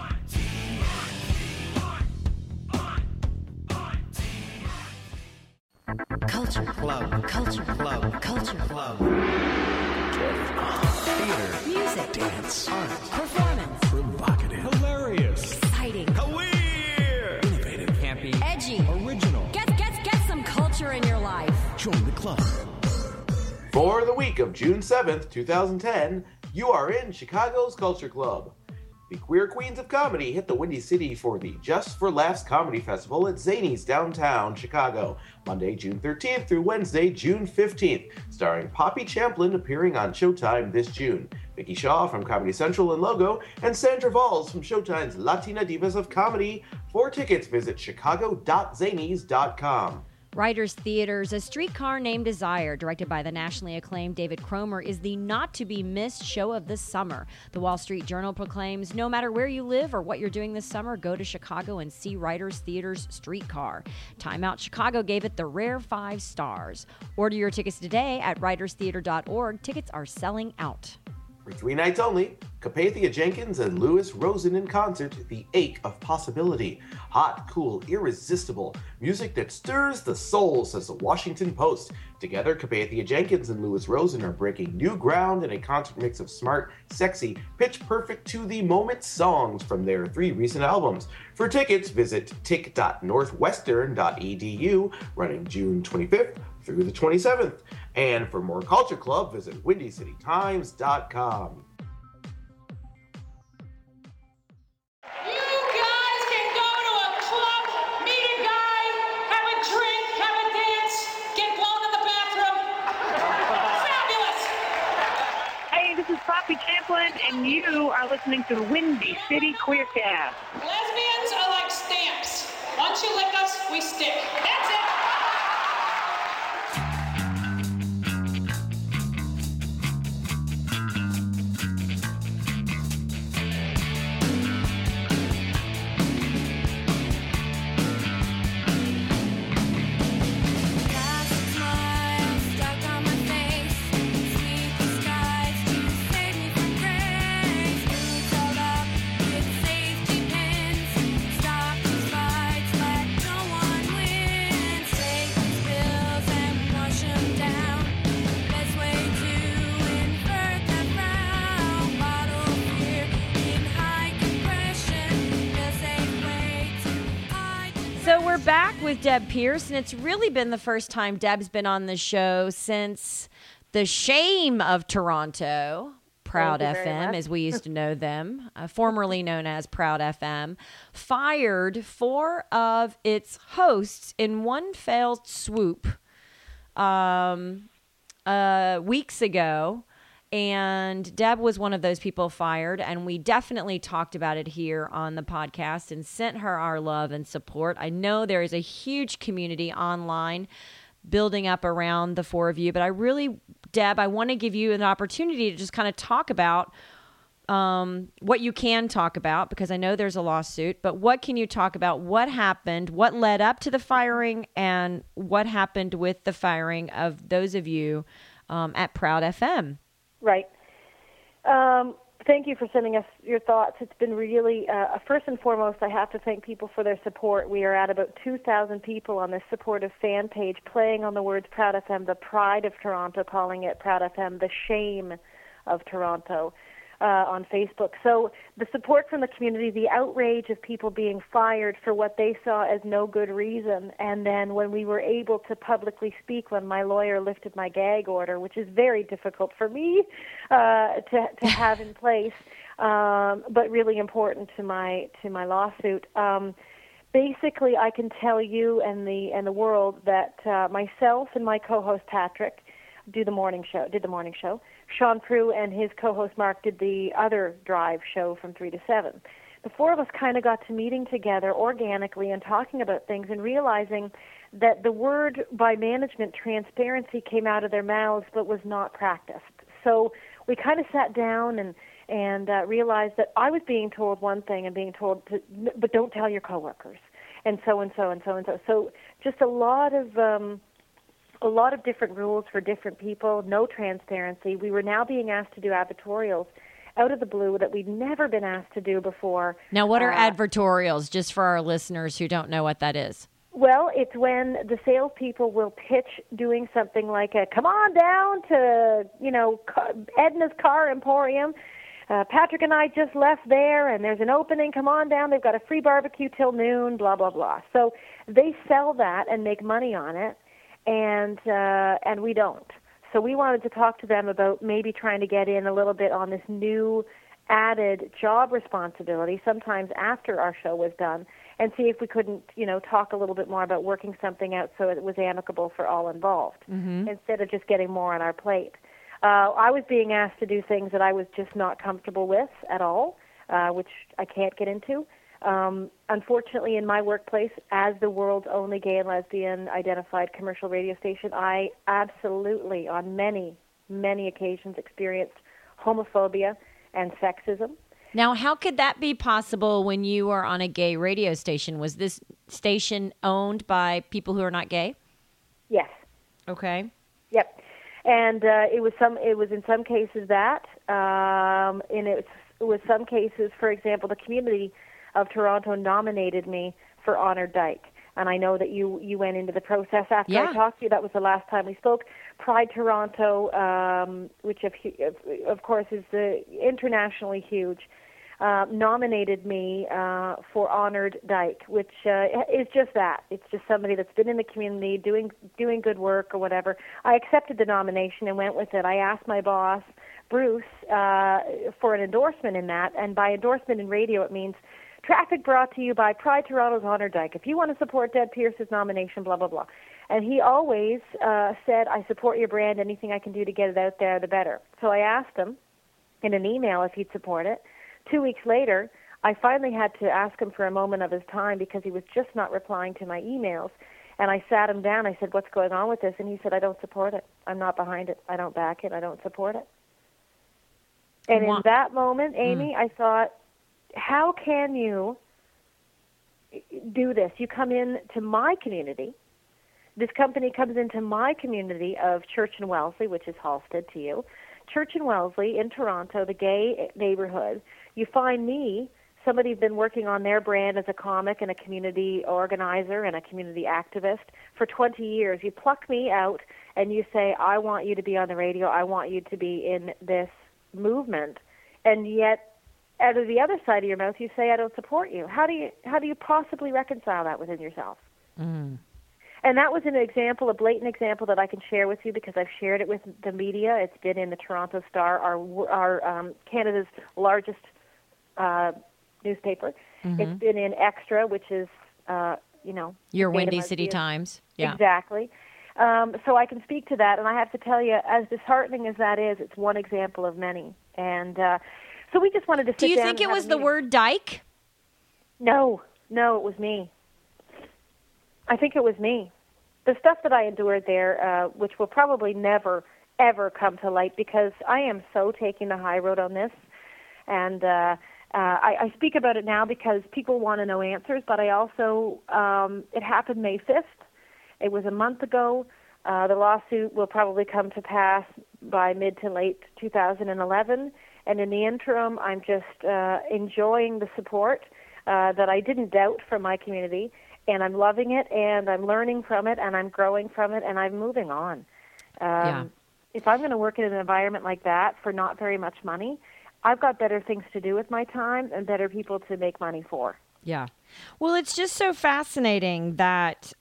H: Culture Club. Culture Club. Culture Club.
L: Theater.
H: Music.
L: Dance.
H: Art. Performance.
L: Provocative. Hilarious.
H: Exciting.
L: Weird. Innovative.
A: Campy.
H: Edgy.
A: Original.
H: Get some culture in your life.
L: Join the club.
G: For the week of June 7th, 2010, you are in Chicago's Culture Club. The Queer Queens of Comedy hit the Windy City for the Just for Laughs Comedy Festival at Zanies downtown Chicago, Monday, June 13th through Wednesday, June 15th, starring Poppy Champlin appearing on Showtime this June, Vicky Shaw from Comedy Central and Logo, and Sandra Valls from Showtime's Latina Divas of Comedy. For tickets, visit chicago.zanies.com.
C: Writers Theater's A Streetcar Named Desire, directed by the nationally acclaimed David Cromer, is the not-to-be-missed show of the summer. The Wall Street Journal proclaims, no matter where you live or what you're doing this summer, go to Chicago and see Writers Theater's Streetcar. Time Out Chicago gave it the rare 5 stars. Order your tickets today at writerstheater.org. Tickets are selling out.
G: For 3 nights only, Capathia Jenkins and Louis Rosen in concert, The Ache of Possibility. Hot, cool, irresistible. Music that stirs the soul, says the Washington Post. Together, Capathia Jenkins and Louis Rosen are breaking new ground in a concert mix of smart, sexy, pitch-perfect to-the-moment songs from their 3 recent albums. For tickets, visit tic.northwestern.edu, running June 25th through the 27th. And for more Culture Club, visit WindyCityTimes.com.
M: Poppy Champlin, and you are listening to the Windy City Queercast.
N: Lesbians are like stamps. Once you lick us, we stick. That's it.
C: Back with Deb Pierce, and it's really been the first time Deb's been on the show since The Shame of Toronto, Proud
I: Thank you very
C: FM,
I: much.
C: as we used to know them, formerly known as Proud FM, fired 4 of its hosts in one fell swoop weeks ago. And Deb was one of those people fired, and we definitely talked about it here on the podcast and sent her our love and support. I know there is a huge community online building up around the 4 of you, but I really, Deb, I want to give you an opportunity to just kind of talk about what you can talk about, because I know there's a lawsuit, but what can you talk about? What happened? What led up to the firing, and what happened with the firing of those of you at Proud FM?
I: Right. Thank you for sending us your thoughts. It's been really, first and foremost, I have to thank people for their support. We are at about 2,000 people on this supportive fan page playing on the words Proud FM, the pride of Toronto, calling it Proud FM, the shame of Toronto, on Facebook. So the support from the community, the outrage of people being fired for what they saw as no good reason, and then when we were able to publicly speak, when my lawyer lifted my gag order, which is very difficult for me to have in place, but really important to my lawsuit. Basically, I can tell you and the world that myself and my co-host Patrick did the morning show. Sean Prue and his co-host Mark did the other drive show from 3 to 7. The 4 of us kind of got to meeting together organically and talking about things and realizing that the word by management, transparency, came out of their mouths but was not practiced. So we kind of sat down and realized that I was being told one thing and being told but don't tell your coworkers, and so and so and so and so. So just a lot of different rules for different people, no transparency. We were now being asked to do advertorials out of the blue that we'd never been asked to do before.
C: Now, what are advertorials, just for our listeners who don't know what that is?
I: Well, it's when the salespeople will pitch doing something like come on down to, Edna's Car Emporium. Patrick and I just left there, and there's an opening. Come on down. They've got a free barbecue till noon, blah, blah, blah. So they sell that and make money on it. And we don't. So we wanted to talk to them about maybe trying to get in a little bit on this new added job responsibility sometimes after our show was done, and see if we couldn't, talk a little bit more about working something out so it was amicable for all involved, instead of just getting more on our plate. I was being asked to do things that I was just not comfortable with at all, which I can't get into. Unfortunately, in my workplace, as the world's only gay and lesbian identified commercial radio station, I absolutely, on many, many occasions, experienced homophobia and sexism.
C: Now, how could that be possible when you were on a gay radio station? Was this station owned by people who are not gay?
I: Yes.
C: Okay.
I: Yep. And it was in some cases that, and it was some cases, for example, the community of Toronto nominated me for Honor Dyke. And I know that you went into the process after I talked to you. That was the last time we spoke. Pride Toronto, which of course is internationally huge, nominated me for Honored Dyke, which is just that. It's just somebody that's been in the community doing good work or whatever. I accepted the nomination and went with it. I asked my boss, Bruce, for an endorsement in that. And by endorsement in radio, it means traffic brought to you by Pride Toronto's Honor Dyke. If you want to support Deb Pierce's nomination, blah, blah, blah. And he always said, I support your brand. Anything I can do to get it out there, the better. So I asked him in an email if he'd support it. 2 weeks later, I finally had to ask him for a moment of his time because he was just not replying to my emails. And I sat him down. I said, what's going on with this? And he said, I don't support it. I'm not behind it. I don't back it. I don't support it. And in that moment, Amy, I thought, how can you do this? You come into my community. This company comes into my community of Church and Wellesley, which is Halstead to you. Church and Wellesley in Toronto, the gay neighborhood. You find me, somebody who's been working on their brand as a comic and a community organizer and a community activist for 20 years. You pluck me out and you say, I want you to be on the radio. I want you to be in this movement. And yet, out of the other side of your mouth, you say, I don't support you. How do you possibly reconcile that within yourself? And that was an example, a blatant example that I can share with you because I've shared it with the media. It's been in the Toronto Star, our Canada's largest newspaper.
C: Mm-hmm.
I: It's been in Extra, which is,
C: your Windy City Times. Yeah.
I: Exactly. So I can speak to that, and I have to tell you, as disheartening as that is, it's one example of many. And so we just wanted to sit down.
C: Do you think it was the word dyke?
I: No, it was me. I think it was me. The stuff that I endured there, which will probably never, ever come to light because I am so taking the high road on this. And I speak about it now because people want to know answers, but I also, it happened May 5th. It was a month ago. The lawsuit will probably come to pass by mid to late 2011. And in the interim, I'm just enjoying the support that I didn't doubt from my community. And I'm loving it, and I'm learning from it, and I'm growing from it, and I'm moving on. If I'm going to work in an environment like that for not very much money, I've got better things to do with my time and better people to make money for.
C: Yeah. Well, it's just so fascinating that,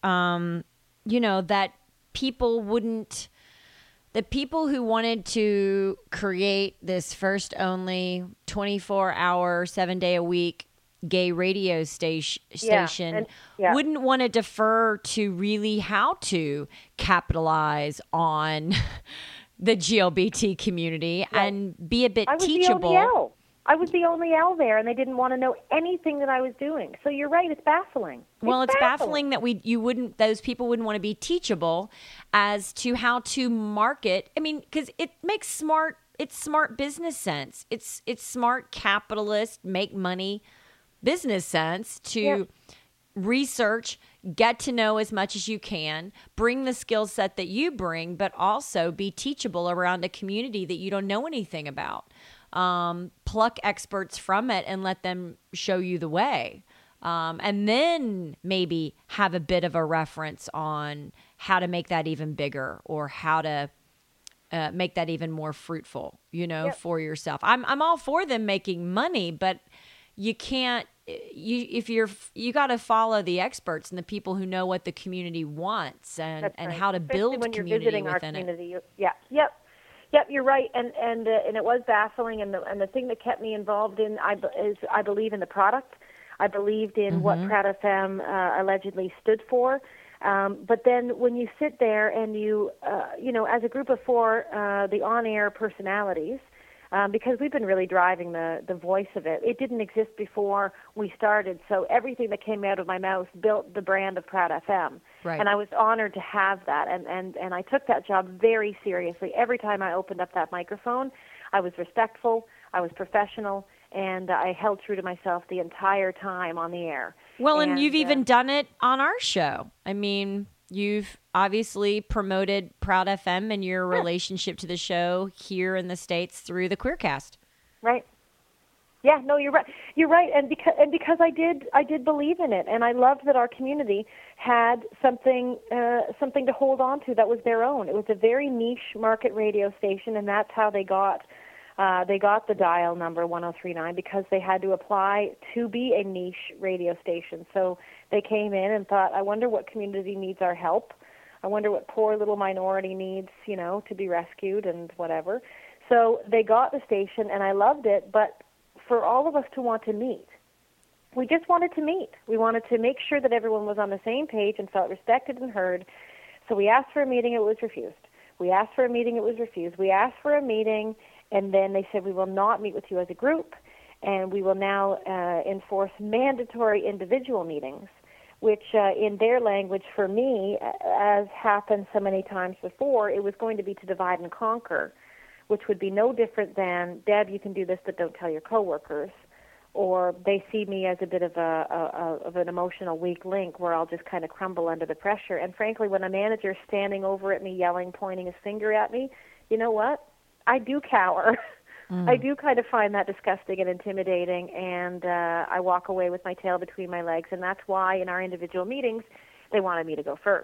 C: that people wouldn't, the people who wanted to create this first only 24-hour, 7-day-a-week gay radio station wouldn't want to defer to really how to capitalize on the GLBT community and be a bit teachable.
I: I was the only L there, and they didn't want to know anything that I was doing. So you're right; it's baffling.
C: It's baffling that those people wouldn't want to be teachable as to how to market. I mean, because it makes smart business sense. It's smart capitalist, make money business sense to research, get to know as much as you can, bring the skill set that you bring, but also be teachable around a community that you don't know anything about. Pluck experts from it and let them show you the way. And then maybe have a bit of a reference on how to make that even bigger or how to make that even more fruitful, for yourself. I'm all for them making money, but you can't, you got to follow the experts and the people who know what the community wants and how to build
I: when
C: community
I: you're visiting
C: within
I: our community.
C: it.
I: Yep, you're right, and it was baffling, and the thing that kept me involved in is I believe in the product. I believed in what Proud FM allegedly stood for. But then when you sit there and you as a group of four, the on-air personalities, because we've been really driving the voice of it. It didn't exist before we started, so everything that came out of my mouth built the brand of Proud FM.
C: Right.
I: And I was honored to have that, and I took that job very seriously. Every time I opened up that microphone, I was respectful, I was professional, and I held true to myself the entire time on the air.
C: Well, and you've even done it on our show. I mean, you've obviously promoted Proud FM and your relationship to the show here in the States through the Queercast.
I: Right. Yeah, no, you're right. You're right, and because I did believe in it, and I loved that our community had something to hold on to that was their own. It was a very niche market radio station, and that's how they got the dial number 1039 because they had to apply to be a niche radio station. So they came in and thought, I wonder what community needs our help. I wonder what poor little minority needs, to be rescued and whatever. So they got the station, and I loved it, but for all of us to want to meet, we just wanted to meet. We wanted to make sure that everyone was on the same page and felt respected and heard. So we asked for a meeting, it was refused. We asked for a meeting, it was refused. We asked for a meeting, and then they said, we will not meet with you as a group, and we will now enforce mandatory individual meetings, which in their language, for me, as happened so many times before, it was going to be to divide and conquer, which would be no different than, Deb, you can do this, but don't tell your coworkers. Or they see me as a bit of an emotional weak link where I'll just kind of crumble under the pressure. And frankly, when a manager's standing over at me, yelling, pointing his finger at me, you know what? I do cower. I do kind of find that disgusting and intimidating, and I walk away with my tail between my legs, and that's why in our individual meetings, they wanted me to go first.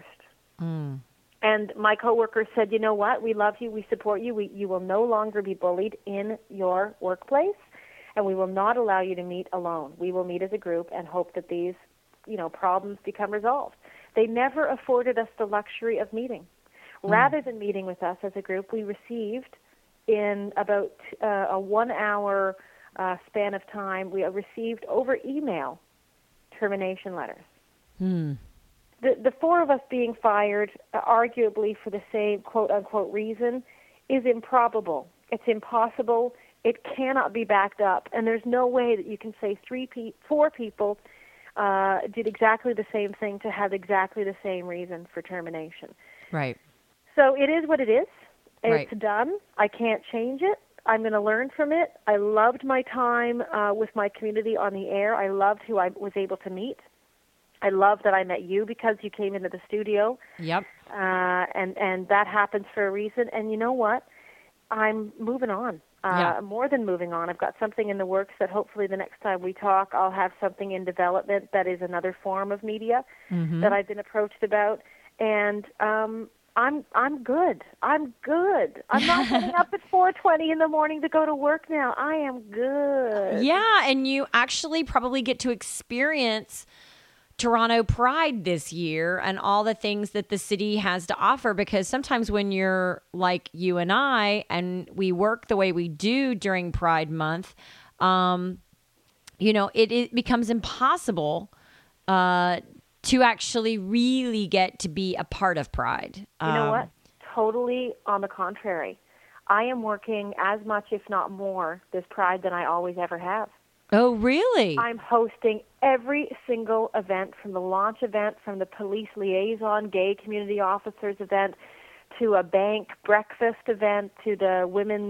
I: And my coworkers said, you know what, we love you, we support you, you will no longer be bullied in your workplace, and we will not allow you to meet alone. We will meet as a group and hope that these, problems become resolved. they never afforded us the luxury of meeting. Rather than meeting with us as a group, we received in about a 1 hour span of time, we received over email termination letters. The four of us being fired, arguably for the same quote-unquote reason, is improbable. It's impossible. It cannot be backed up. And there's no way that you can say four people did exactly the same thing to have exactly the same reason for termination.
C: Right.
I: So it is what it is. It's
C: Right.
I: done. I can't change it. I'm going to learn from it. I loved my time with my community on the air. I loved who I was able to meet. I love that I met you because you came into the studio.
C: Yep.
I: And that happens for a reason. And you know what? I'm moving on. More than moving on. I've got something in the works that hopefully the next time we talk, I'll have something in development that is another form of media that I've been approached about. And I'm good. I'm good. I'm not getting up at 4:20 in the morning to go to work now. I am good.
C: Yeah, and you actually probably get to experience Toronto Pride this year and all the things that the city has to offer, because sometimes when you're like you and I, and we work the way we do during Pride Month, it becomes impossible to actually really get to be a part of Pride.
I: You know what? Totally on the contrary. I am working as much, if not more, this Pride than I always ever have.
C: Oh, really?
I: I'm hosting every single event, from the launch event, from the police liaison, gay community officers event, to a bank breakfast event, to the women's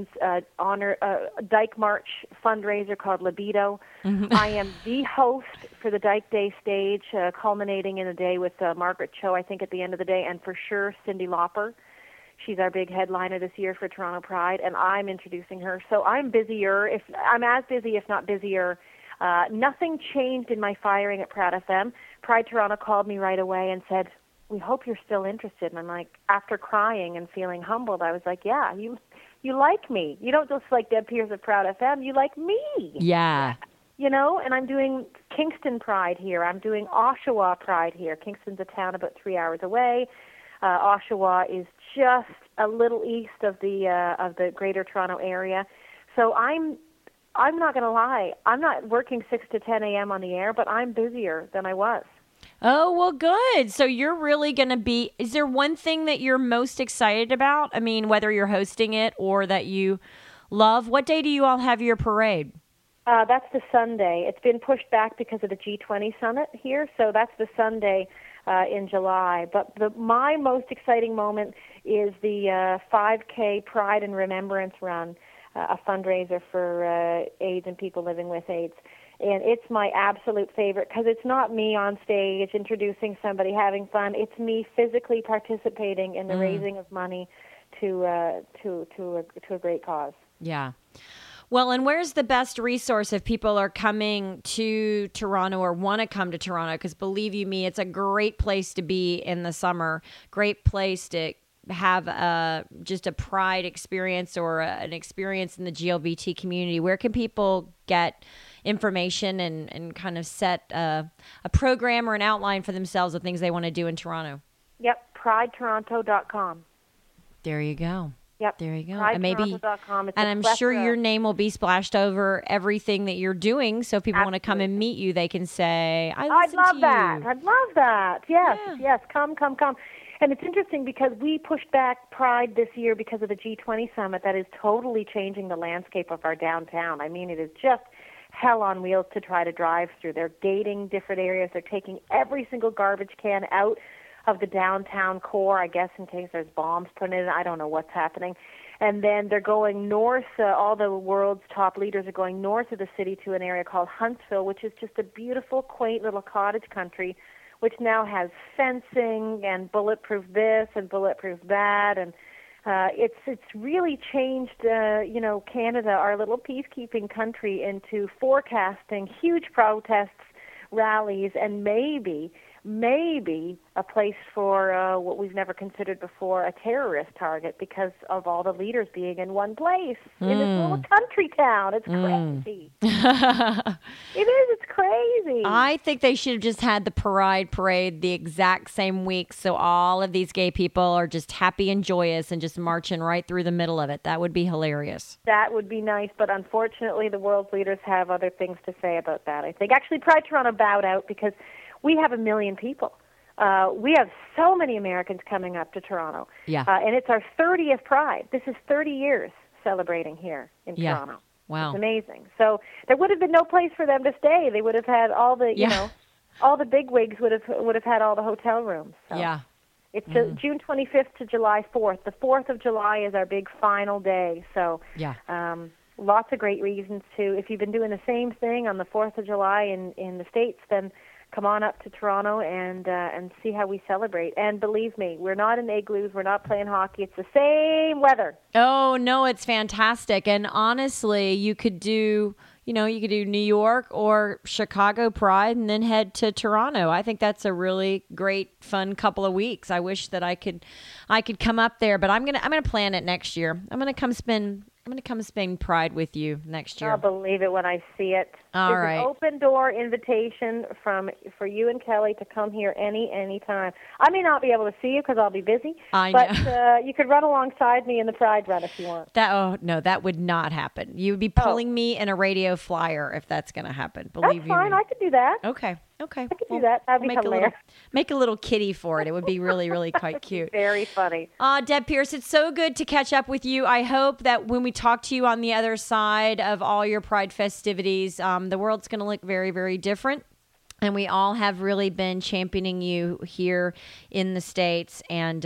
I: Dyke March fundraiser called Libido. I am the host for the Dyke Day stage, culminating in a day with Margaret Cho, I think, at the end of the day, and for sure Cyndi Lauper. She's our big headliner this year for Toronto Pride, and I'm introducing her. So I'm busier. I'm as busy, if not busier. Nothing changed in my firing at Proud FM. Pride Toronto called me right away and said, "We hope you're still interested." And I'm like, after crying and feeling humbled, I was like, "Yeah, you like me. You don't just like Deb Pierce of Proud FM. You like me."
C: Yeah.
I: And I'm doing Kingston Pride here. I'm doing Oshawa Pride here. Kingston's a town about 3 hours away. Oshawa is just a little east of the Greater Toronto area. So I'm not going to lie. I'm not working 6 to 10 a.m. on the air, but I'm busier than I was.
C: Oh, well, good. So you're really going to be, is there one thing that you're most excited about? I mean, whether you're hosting it or that you love, what day do you all have your parade?
I: That's the Sunday. It's been pushed back because of the G20 summit here, so that's the Sunday in July. But my most exciting moment is the 5K Pride and Remembrance Run, a fundraiser for AIDS and people living with AIDS. And it's my absolute favorite because it's not me on stage introducing somebody having fun. It's me physically participating in the raising of money to a great cause.
C: Yeah. Well, and where's the best resource if people are coming to Toronto or want to come to Toronto? Because believe you me, it's a great place to be in the summer. Great place to have just a Pride experience or an experience in the GLBT community. Where can people get information and kind of set a program or an outline for themselves of things they want to do in Toronto?
I: Yep, pridetoronto.com.
C: There you go.
I: Yep.
C: There you go.
I: pridetoronto.com.
C: And I'm sure your name will be splashed over everything that you're doing. So if people want to come and meet you, they can say, I'd
I: love that. I'd love that. Yes. Come. And it's interesting because we pushed back Pride this year because of the G20 summit that is totally changing the landscape of our downtown. I mean, it is just hell on wheels to try to drive through. They're gating different areas. They're taking every single garbage can out of the downtown core, I guess, in case there's bombs put in it. I don't know what's happening. And then they're going north. All the world's top leaders are going north of the city to an area called Huntsville, which is just a beautiful, quaint little cottage country, which now has fencing and bulletproof this and bulletproof that. And it's really changed, Canada, our little peacekeeping country, into forecasting huge protests, rallies, and maybe maybe a place for what we've never considered before, a terrorist target, because of all the leaders being in one place in this little country town. It's crazy. It is. It's crazy.
C: I think they should have just had the Pride Parade the exact same week, so all of these gay people are just happy and joyous and just marching right through the middle of it. That would be hilarious.
I: That would be nice, but unfortunately the world's leaders have other things to say about that, I think. Actually, Pride Toronto bowed out because we have 1 million people. We have so many Americans coming up to Toronto.
C: Yeah.
I: And it's our 30th Pride. This is 30 years celebrating here in Toronto.
C: Wow.
I: It's amazing. So there would have been no place for them to stay. They would have had all the, you know, all the bigwigs would have had all the hotel rooms. So.
C: Yeah.
I: It's June 25th to July 4th. The 4th of July is our big final day. So lots of great reasons to. If you've been doing the same thing on the 4th of July in the States, then come on up to Toronto and see how we celebrate. And believe me, we're not in igloos. We're not playing hockey. It's the same weather.
C: Oh, no, it's fantastic. And honestly, you could do New York or Chicago Pride and then head to Toronto. I think that's a really great, fun couple of weeks. I wish that I could come up there, but I'm gonna plan it next year. I'm gonna come spend Pride with you next year.
I: I'll believe it when I see it.
C: All
I: There's
C: right.
I: an open door invitation for you and Kelly to come here any time. I may not be able to see you because I'll be busy. But you could run alongside me in the Pride run if you want.
C: That would not happen. You would be pulling me in a radio flyer if that's going to happen. Believe
I: That's fine. I could do that.
C: Okay.
I: I could do that. That'd be hilarious.
C: Make a little kitty for it. It would be really, really quite cute.
I: Very funny.
C: Deb Pierce, it's so good to catch up with you. I hope that when we talk to you on the other side of all your Pride festivities, the world's going to look very, very different. And we all have really been championing you here in the States. And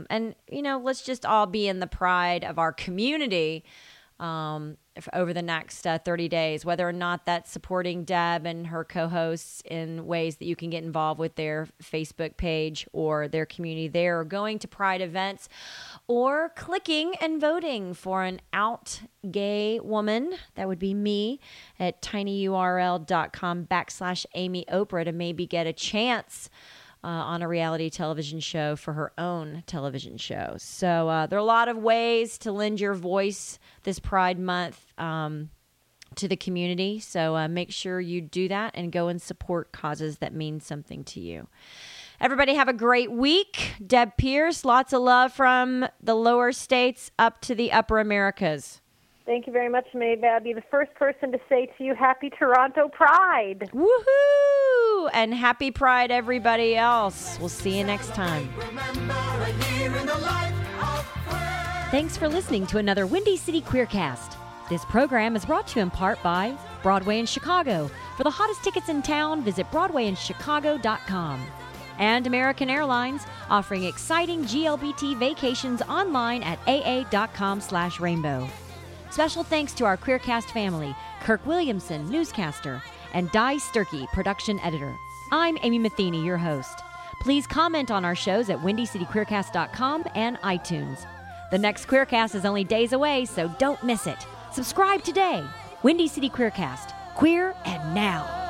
C: let's just all be in the pride of our community over the next 30 days, whether or not that's supporting Deb and her co-hosts in ways that you can get involved with their Facebook page or their community there, or going to Pride events, or clicking and voting for an out gay woman. That would be me at tinyurl.com/Amy Oprah to maybe get a chance on a reality television show for her own television show. So there are a lot of ways to lend your voice this Pride Month to the community. So make sure you do that and go and support causes that mean something to you. Everybody have a great week. Deb Pierce, lots of love from the lower states up to the upper Americas.
I: Thank you very much, Maybe. I'll be the first person to say to you, Happy Toronto Pride.
C: Woohoo! And happy Pride, everybody else. We'll see you next time.
F: Thanks for listening to another Windy City Queercast. This program is brought to you in part by Broadway in Chicago. For the hottest tickets in town, visit BroadwayInChicago.com. And American Airlines, offering exciting GLBT vacations online at aa.com/rainbow. Special thanks to our Queercast family, Kirk Williamson, newscaster, and Di Sturkey, production editor. I'm Amy Matheny, your host. Please comment on our shows at WindyCityQueercast.com and iTunes. The next Queercast is only days away, so don't miss it. Subscribe today. Windy City Queercast. Queer and now.